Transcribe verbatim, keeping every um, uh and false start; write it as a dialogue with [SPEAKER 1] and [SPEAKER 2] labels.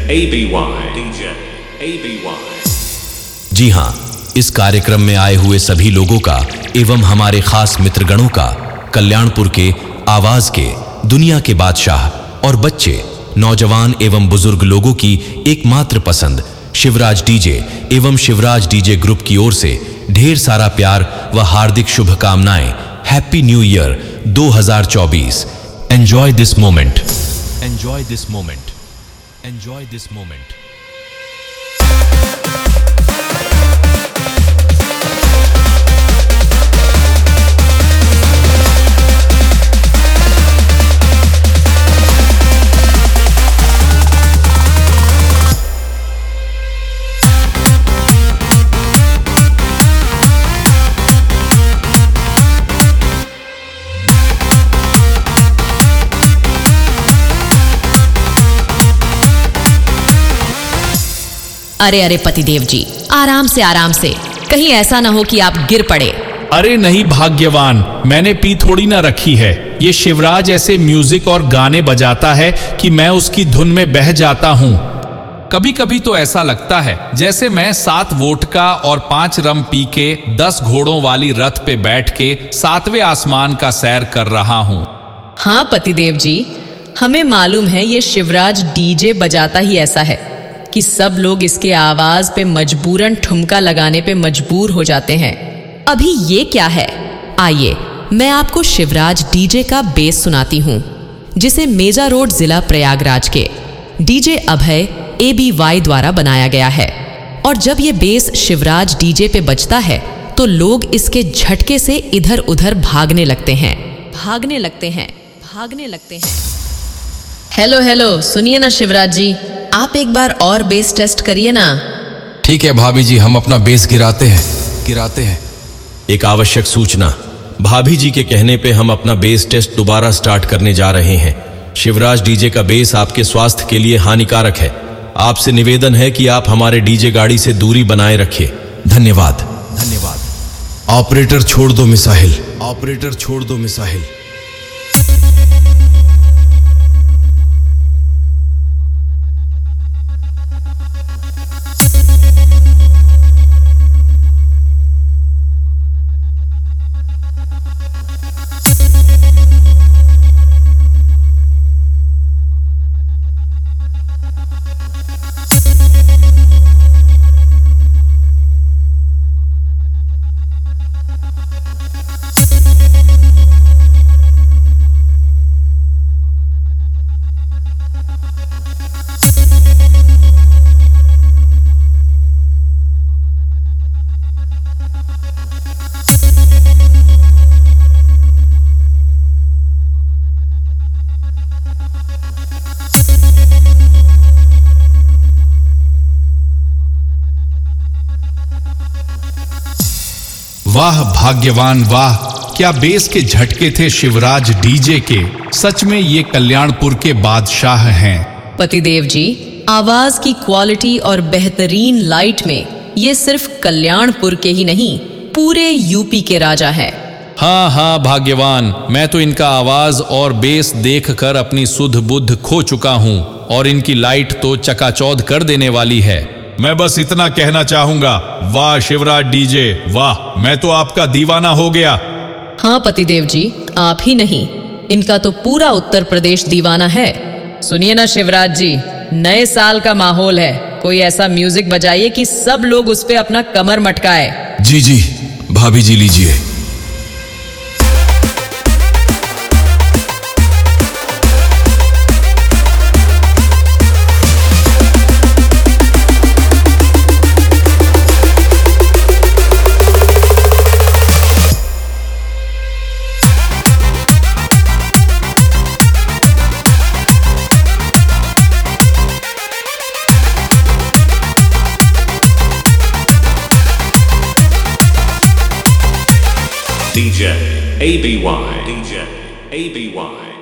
[SPEAKER 1] A B Y D J A B Y।
[SPEAKER 2] जी हाँ, इस कार्यक्रम में आए हुए सभी लोगों का एवं हमारे खास मित्रगणों का कल्याणपुर के आवाज के दुनिया के बादशाह और बच्चे, नौजवान एवं बुजुर्ग लोगों की एकमात्र पसंद शिवराज डीजे एवं शिवराज डीजे ग्रुप की ओर से ढेर सारा प्यार व हार्दिक शुभकामनाएं। हैप्पी न्यू ईयर दो हज़ार चौबीस। Enjoy this moment, enjoy this moment, enjoy this moment.
[SPEAKER 3] अरे अरे पतिदेव जी, आराम से आराम से, कहीं ऐसा ना हो कि आप गिर पड़े।
[SPEAKER 4] अरे नहीं भाग्यवान, मैंने पी थोड़ी ना रखी है। ये शिवराज ऐसे म्यूजिक और गाने बजाता है कि मैं उसकी धुन में बह जाता हूँ। कभी कभी तो ऐसा लगता है जैसे मैं सात वोटका और पांच रम पी के दस घोड़ों वाली रथ पे बैठ के सातवें आसमान का सैर कर रहा हूँ।
[SPEAKER 3] हाँ पतिदेव जी, हमें मालूम है ये शिवराज डीजे बजाता ही ऐसा है कि सब लोग इसके आवाज पे मजबूरन ठुमका लगाने पे मजबूर हो जाते हैं। अभी ये क्या है? आइए मैं आपको शिवराज डीजे का बेस सुनाती हूँ, जिसे मेजा रोड जिला प्रयागराज के DJ Abhay A B Y द्वारा बनाया गया है। और जब ये बेस शिवराज डीजे पे बजता है तो लोग इसके झटके से इधर उधर भागने लगते हैं भागने लगते हैं भागने लगते हैं हेलो हेलो, सुनिए ना शिवराज जी, आप एक बार और बेस टेस्ट करिए ना।
[SPEAKER 2] ठीक है भाभी जी, हम अपना बेस गिराते हैं गिराते हैं एक आवश्यक सूचना, भाभी जी के कहने पे हम अपना बेस टेस्ट दोबारा स्टार्ट करने जा रहे हैं। शिवराज डीजे का बेस आपके स्वास्थ्य के लिए हानिकारक है। आपसे निवेदन है कि आप हमारे डीजे गाड़ी से दूरी बनाए रखिए। धन्यवाद धन्यवाद। ऑपरेटर छोड़ दो मिसाइल, ऑपरेटर छोड़ दो मिसाइल।
[SPEAKER 4] वाह भाग्यवान वाह, क्या बेस के झटके थे शिवराज डीजे के। सच में ये कल्याणपुर के बादशाह हैं।
[SPEAKER 3] पतिदेव जी, आवाज की क्वालिटी और बेहतरीन लाइट में ये सिर्फ कल्याणपुर के ही नहीं, पूरे यूपी के राजा हैं।
[SPEAKER 4] हाँ हाँ भाग्यवान, मैं तो इनका आवाज और बेस देखकर अपनी सुध बुद्ध खो चुका हूँ और इनकी लाइट तो चकाचौंध कर देने वाली है। मैं बस इतना कहना चाहूंगा, वाह शिवराज डीजे वाह, मैं तो आपका दीवाना हो गया।
[SPEAKER 3] हाँ पतिदेव जी, आप ही नहीं, इनका तो पूरा उत्तर प्रदेश दीवाना है। सुनिए ना शिवराज जी, नए साल का माहौल है, कोई ऐसा म्यूजिक बजाइए कि सब लोग उस पे अपना कमर मटकाए।
[SPEAKER 2] जी जी भाभी जी, लीजिए।
[SPEAKER 1] D J A B Y D J A B Y